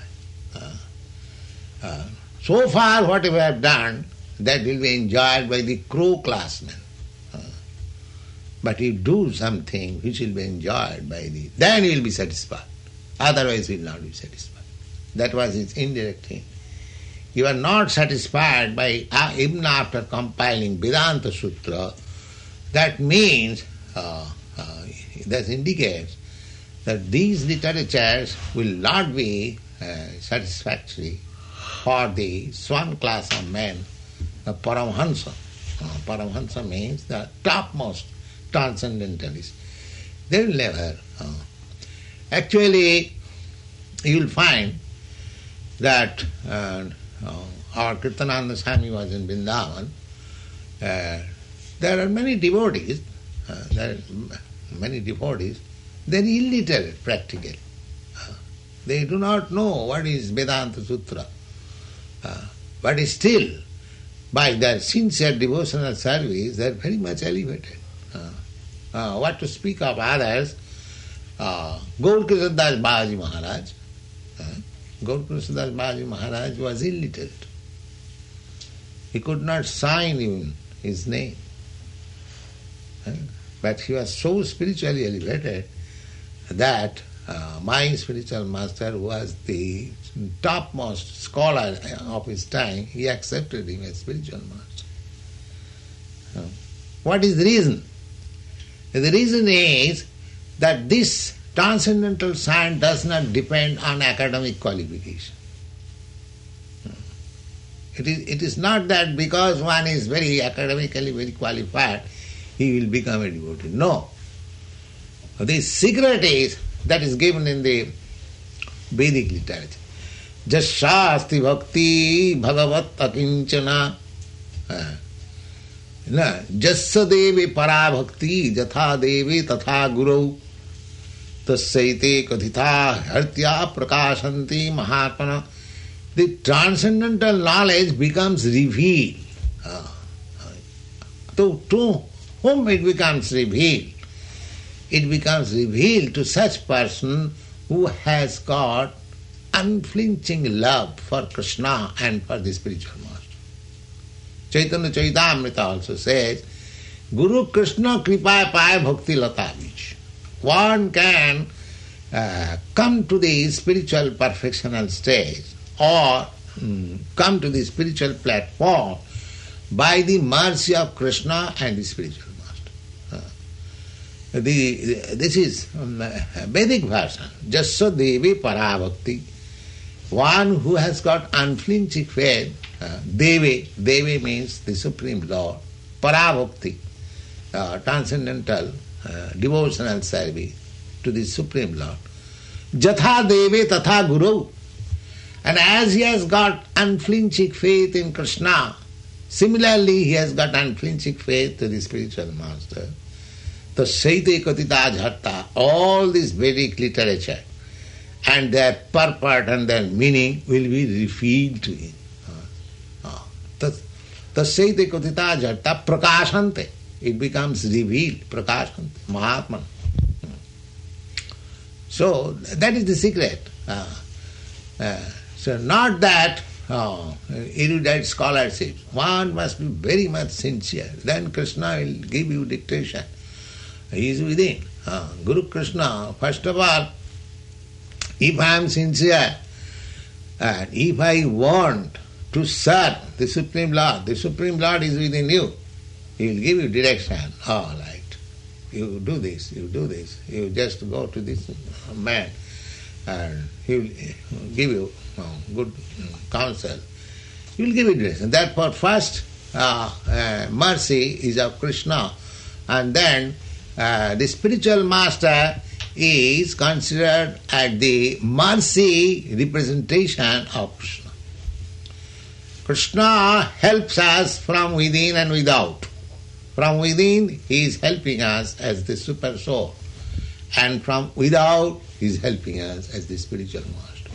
So far what we have done, that will be enjoyed by the crow-class men. But you do something which will be enjoyed by the... then you will be satisfied. Otherwise you will not be satisfied. That was his indirect thing. You are not satisfied by, even after compiling Vedanta Sutra, that means, that indicates that these literatures will not be satisfactory for the swan class of men, Paramhansa. Paramhansa means the topmost transcendentalists. They will never. Actually, you will find that our Kirtananda Swami was in Vrindavan. There are many devotees. They are illiterate practically. They do not know what is Vedanta Sutra. But still, by their sincere devotional service, they are very much elevated. What to speak of others, Gaur Krishna Das Babaji Maharaj. Gaur Krishna Das Babaji Maharaj was illiterate. He could not sign even his name. But he was so spiritually elevated that my spiritual master, who was the topmost scholar of his time, he accepted him as spiritual master. What is the reason? The reason is that this transcendental science does not depend on academic qualification. It is not that because one is very academically very qualified, he will become a devotee. No. The secret is, that is given in the Vedic literature. Jasya bhakti bhagavat akinchana. Jasya devi para bhakti jatha devi tatha guru tasyaite kathita hartya prakashanti mahatmana. The transcendental knowledge becomes revealed. To whom it becomes revealed? It becomes revealed to such person who has got unflinching love for Krishna and for the spiritual master. Chaitanya Charitamrita also says, Guru Krishna kripa paya bhakti lata vich. One can come to the spiritual perfectional stage or come to the spiritual platform by the mercy of Krishna and the spiritual master. This is Vedic version. Jasya devi para bhakti. One who has got unflinching faith, Devi means the Supreme Lord, para bhakti, transcendental devotional service to the Supreme Lord. Jatha devi tatha guru. And as he has got unflinching faith in Krishna, similarly he has got unflinching faith to the spiritual master. The Saite Katita Jhatta, all this Vedic literature and their purport and their meaning will be revealed to him. The Saite Katita Jhatta prakashante. It becomes revealed, prakashante, Mahatman. So that is the secret. So not that erudite scholarship. One must be very much sincere. Then Krishna will give you dictation. He is within. Guru Krishna, first of all, if I am sincere and if I want to serve the Supreme Lord is within you. He will give you direction. Oh, right. You do this, you just go to this man and he will give you good counsel. He will give you direction. Therefore, first mercy is of Krishna, and then the spiritual master is considered as the mercy representation of Krishna. Krishna helps us from within and without. From within, he is helping us as the super soul, and from without, he is helping us as the spiritual master.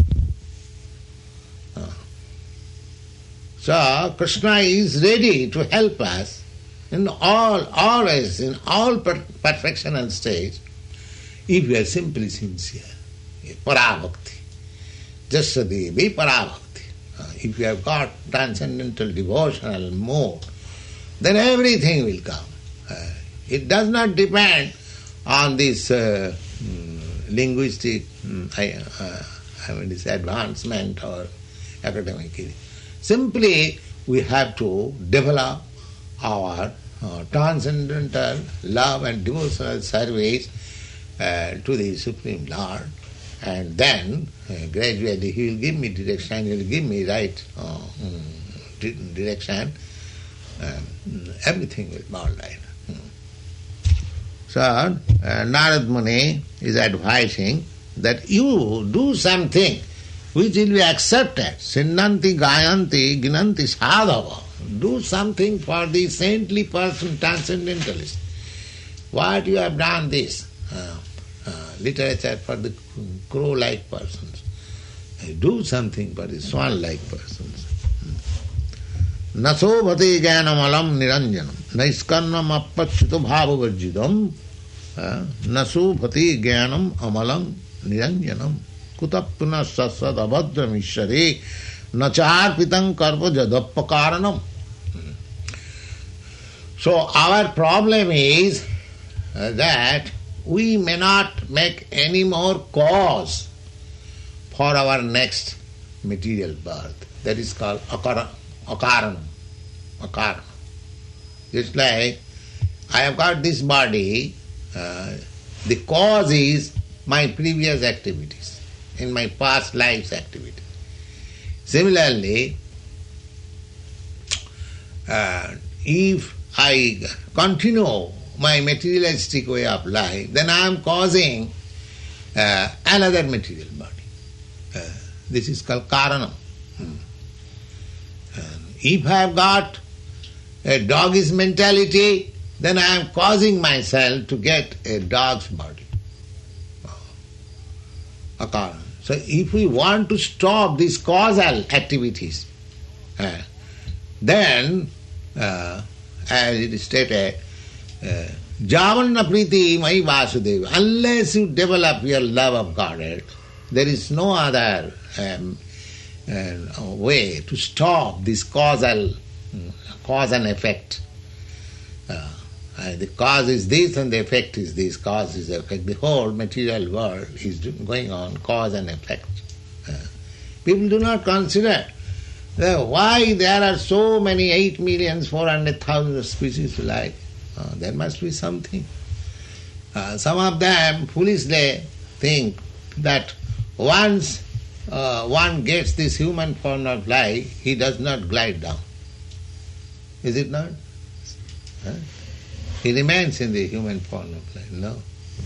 So, Krishna is ready to help us in always, in all perfectional states, if we are simply sincere. Parabhakti. Jasadevi parabhakti. If you have got transcendental devotional mood, then everything will come. It does not depend on this linguistic this advancement or academic. Simply, we have to develop our transcendental love and devotional service to the Supreme Lord, and then gradually He will give me direction, He will give me right direction, everything will be all right. So, Narad Muni is advising that you do something which will be accepted. Sinnanti gayanti ginanti sadhava. Do something for the saintly person, transcendentalist. What you have done this? Literature for the crow-like persons. Do something for the swan-like persons. Naso bhati jnanam alam niranjanam naiskannam appachyuto bhavavarjidam naso bhati jnanam amalam niranjanam kutapuna sasad abhadram ishare nacharpitam karva jadappakaranam. So our problem is that we may not make any more cause for our next material birth. That is called akaranam. It's like, I have got this body, the cause is my previous activities, in my past life's activity. Similarly, if I continue my materialistic way of life, then I am causing another material body. This is called karanam. If I have got a doggish mentality, then I am causing myself to get a dog's body. Akaranam. So if we want to stop these causal activities, then, as it is stated, Javanna priti mai Vasudeva. Unless you develop your love of Godhead, there is no other way to stop this cause and effect. The cause is this and the effect is this. Cause is the effect. The whole material world is going on cause and effect. People do not consider why there are so many 8,400,000 species of life. There must be something. Some of them foolishly think that once one gets this human form of life, he does not glide down. Is it not? He remains in the human form of life. No.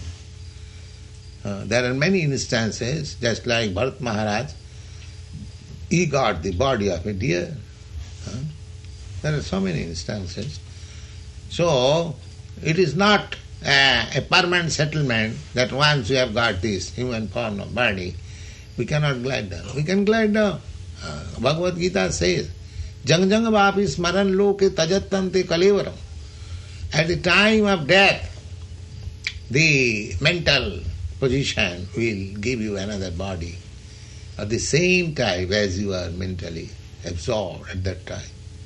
There are many instances, just like Bharat Maharaj, he got the body of a deer. There are so many instances. So, it is not a permanent settlement that once we have got this human form of body, we cannot glide down. We can glide down. Bhagavad Gita says, Jang jang vapi smaran loke tajattante kalevaram. At the time of death, the mental position will give you another body of the same type as you are mentally absorbed at that time.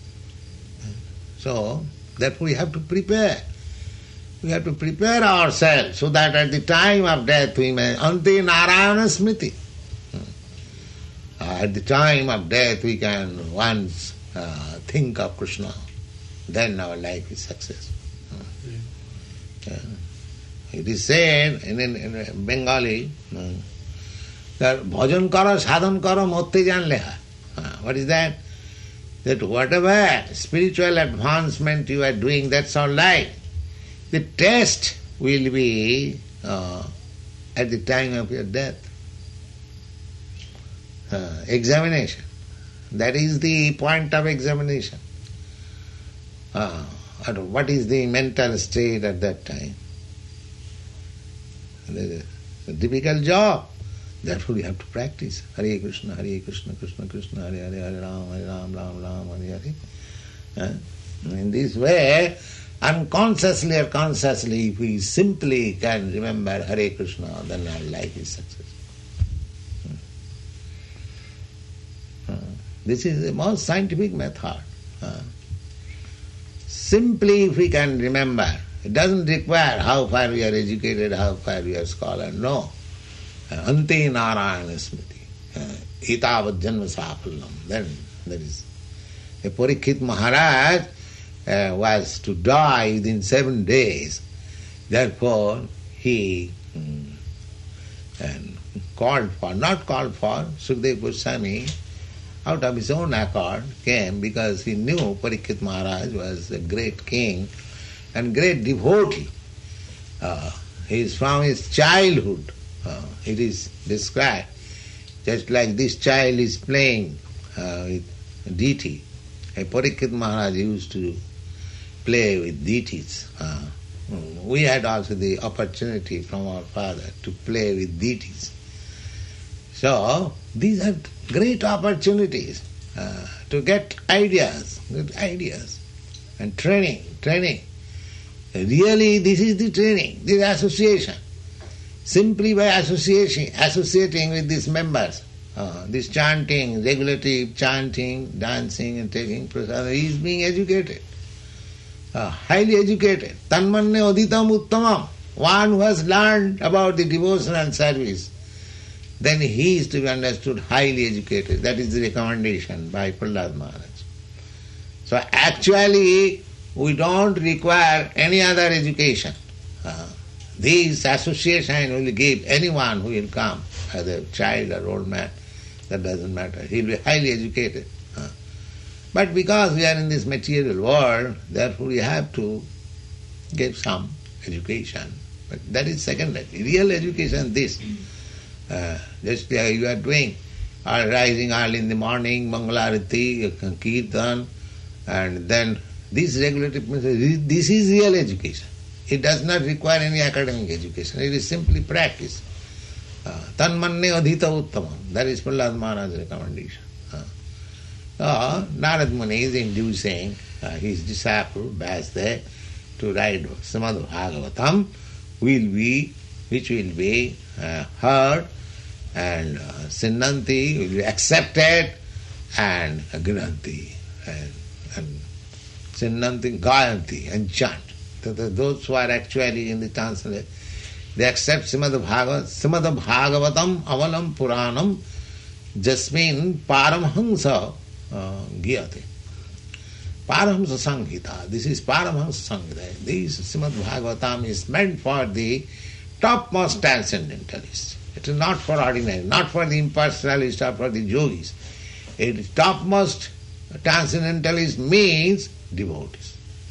So, therefore we have to prepare. We have to prepare ourselves so that at the time of death we may ante narayana smriti. At the time of death we can once think of Krishna. Then our life is successful. It is said in Bengali Bhajan karo, sadhan karo, motte jan leha. What is that? That whatever spiritual advancement you are doing, that's all right. The test will be at the time of your death. Examination. That is the point of examination. What is the mental state at that time? It's a difficult job. Therefore you have to practice. Hare Krishna, Krishna Krishna, Hare Hare, Hare Ram, Ram, Hare Hare. In this way, unconsciously or consciously, if we simply can remember Hare Krishna, then our life is successful. This is the most scientific method. Simply if we can remember, it doesn't require how far we are educated, how far we are scholar, no. Ante Narayana Smriti, Itavad Janma Safallam. Then there is a Parikshit Maharaj was to die within 7 days. Therefore he not called for, Sukadeva Goswami out of his own accord came because he knew Parikshit Maharaj was a great king and great devotee. He is from his childhood. It is described just like this child is playing with deity. Parikshit Maharaj used to play with deities. We had also the opportunity from our father to play with deities. So these are great opportunities to get ideas and training. Really, this is the training, this association. Simply by associating with these members, this chanting, regulative chanting, dancing and taking prasada, he is being educated, highly educated. Tanmanne odhitam uttamam, one who has learned about the devotional service, then he is to be understood highly educated. That is the recommendation by Prahlad Maharaj. So actually, we don't require any other education. This association will give anyone who will come, either child or old man, that doesn't matter. He will be highly educated. But because we are in this material world, therefore we have to get some education. But that is secondary. Real education is this. Just like you are doing, rising early in the morning, Mangalarati, Kirtan, and then this regulative, this is real education. It does not require any academic education. It is simply practice. Tanmanne adhita uttamam. That is Prahlad Maharaj's recommendation. Narad Muni is inducing his disciple Vyasdev to write Srimad Bhagavatam, which will be heard, and Sinnanti will be accepted, and Grinanti, and Sinnanti, Gayanti, and chant. Those who are actually in the translation, they accept Srimad Bhagavatam Avalam Puranam Jasmin Paramhansa Giyate. Paramhansa Sanghita. This is Paramhansa Sanghita. This Srimad Bhagavatam is meant for the topmost transcendentalists. It is not for ordinary, not for the impersonalists or for the yogis. It is topmost transcendentalist means devotees.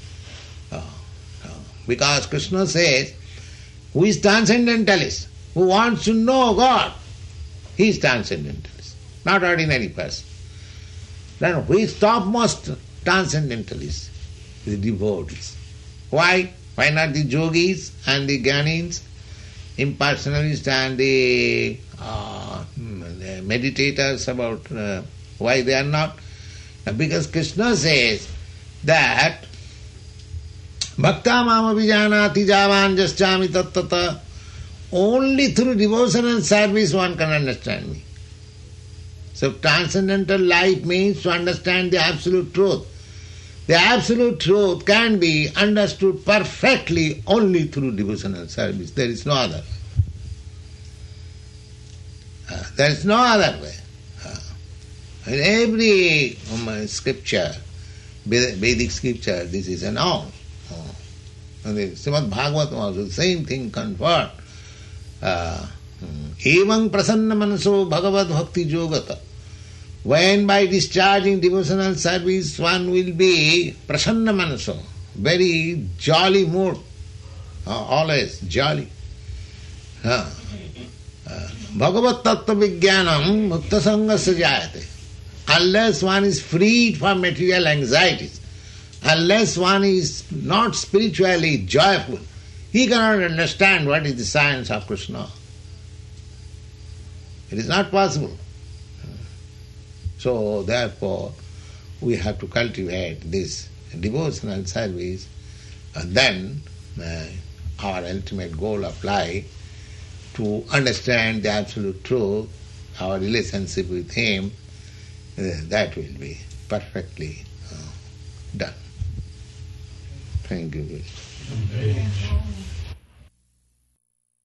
Because Krishna says, who is transcendentalist? Who wants to know God? He is transcendentalist, not ordinary person. Then who is topmost transcendentalist? The devotees. Why? Why not the yogis and the gyanins, impersonalists and the meditators about why they are not? Because Krishna says that Bhakta mama vijanati javan jaschami tattata. Only through devotion and service one can understand me. So transcendental life means to understand the absolute truth. The absolute truth can be understood perfectly only through devotional service. There is no other. There is no other way. In every scripture, Vedic scripture, this is announced. And the Srimad Bhagavatam also, the same thing conferred. Evang prasanna manaso bhagavad bhakti yogata. When by discharging devotional service one will be prasanna manaso, very jolly mood, always jolly. Bhagavat tattva vijnanam mukta sangasya jayate. Unless one is freed from material anxieties, unless one is not spiritually joyful, he cannot understand what is the science of Krishna. It is not possible. So therefore, we have to cultivate this devotional service, and then our ultimate goal of life, to understand the absolute truth, our relationship with Him, that will be perfectly done. Thank you.